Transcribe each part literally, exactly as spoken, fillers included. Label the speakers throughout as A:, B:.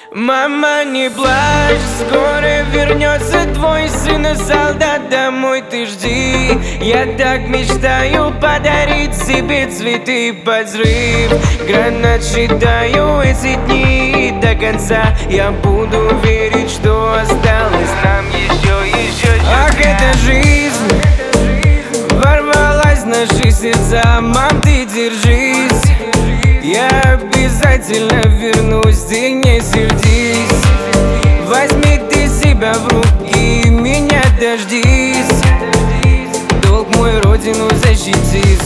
A: Мама, не плачь, скоро вернется твой сын и солдат, домой ты жди. Я так мечтаю подарить себе цветы под взрыв. Гранат считаю эти дни, и до конца я буду верить, что осталось нам еще, еще чуть-чуть. Ах, эта жизнь ворвалась в наши сердца, мам, ты держись. Я обязательно вернусь, ты не сердись. Возьми ты себя в руки, меня дождись. Долг мой родину защитить.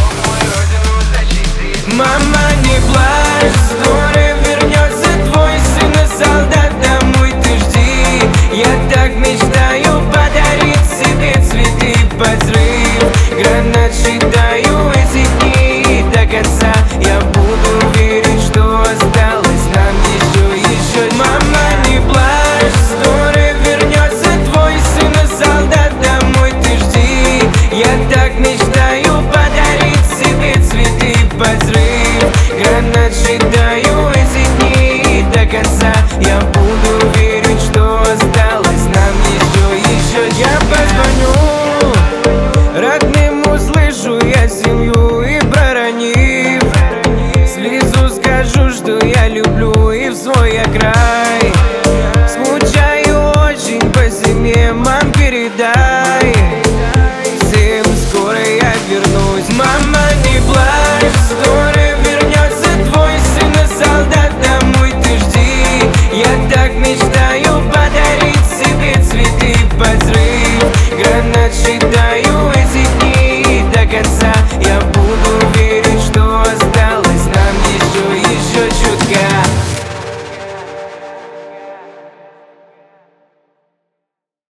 A: Мама, не плачь, скоро вернется твой сын и солдат, домой ты жди. Я так мечтаю подарить себе цветы под взрыв. Гранат считаю эти дни, и до конца я буду верить, что осталось нам еще, еще. Мама, не плачь, скоро вернется твой сын и солдат, домой ты жди. Я так мечтаю подарить себе цветы под взрыв. Гранат считаю эти дни, и до конца я буду верить, что осталось нам еще, еще. Я позвоню родным, услышу я семью и проронив слезу, скажу, что я люблю, и в свой окрас